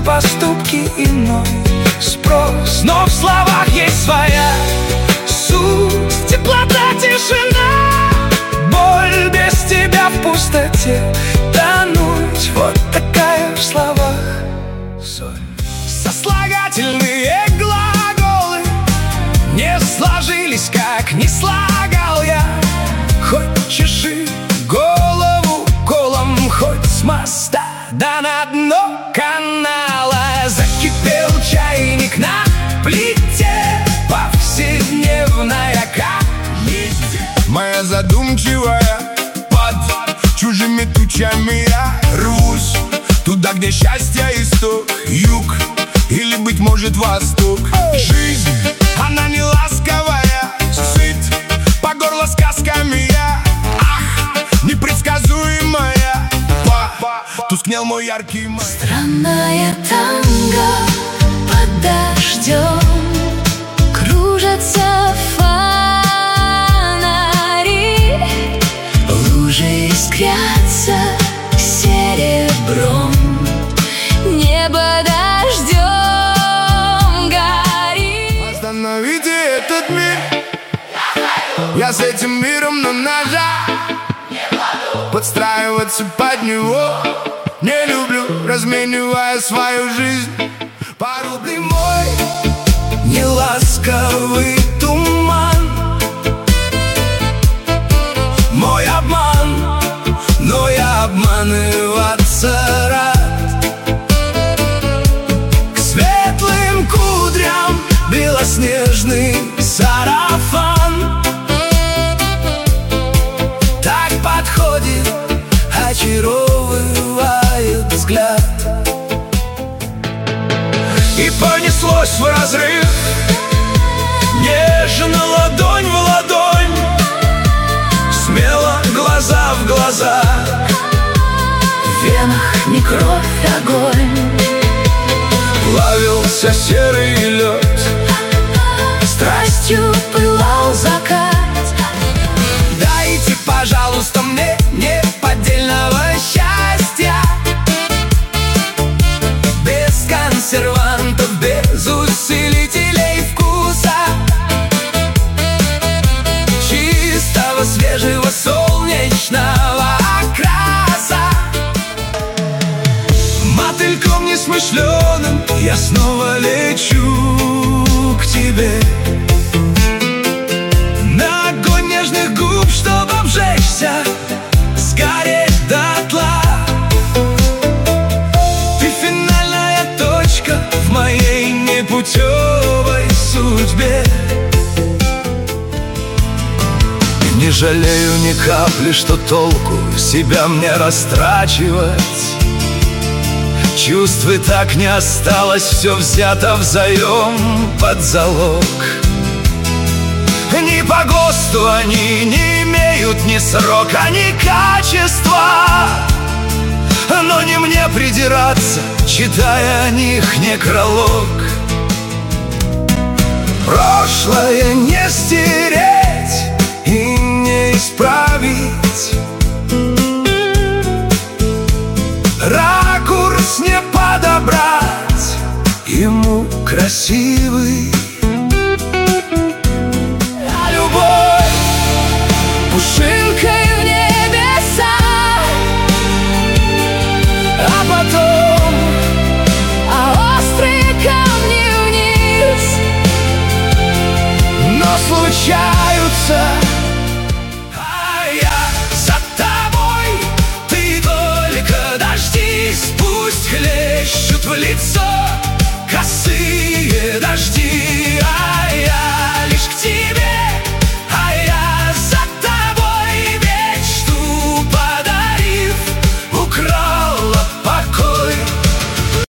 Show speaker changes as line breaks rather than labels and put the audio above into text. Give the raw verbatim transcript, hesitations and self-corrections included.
на поступки иной спрос. Но в словах есть своя суть, теплота, тишина, боль без тебя в пустоте тонуть. Вот такая в словах соль. Сослагательные глаголы не сложились, как не слагал я. Хоть чеши голову колом, хоть с моста да на дно канала. Закипел чайник на плите, повседневная комедия.
Моя задумчивая, под чужими тучами я рвусь туда, где счастье исток, юг или, быть может, восток. Жизнь, она не ласковая, сыт по горло сказками я. Ах, непредсказуемая, потускнел мой яркий май.
Странное танго под дождем, кружатся фонари, лужи искрятся серебром, небо дождем горит.
Остановите этот мир, я с этим миром на ножах, подстраиваться под него не люблю, разменивая свою жизнь.
Порубный мой неласковый туман, мой обман, но я обманываться рад. К светлым кудрям белоснежный сарафан так подходит, очаровывает взгляд. И понеслось в разрыв, нежно ладонь в ладонь, смело глаза в глаза,
В венах не кровь, огонь.
плавился серый лед,
Страстью пылал закат.
дайте, пожалуйста, мне неподдельного счастья, без консервантов, без усилителей вкуса, чистого, свежего, солнечного окраса. Мотыльком несмышленым я снова лечу к тебе, на огонь нежных губ, чтобы обжечься, сгореть дотла. Ты финальная точка в моей непутевой судьбе. Не жалею ни капли, что толку себя мне растрачивать. Чувств и так не осталось, все взято взаим под залог. Ни по ГОСТу они не имеют ни срока, ни качества. Но не мне придираться, читая о них некролог. Прошлое не стереть и не исправить, ракурс не подобрать ему красивый. А любовь
Пушинкой в небеса,
а потом
а острые камни вниз.
но случаются. А я за тобой, ты только дождись, пусть хлещут в лицо косые дожди.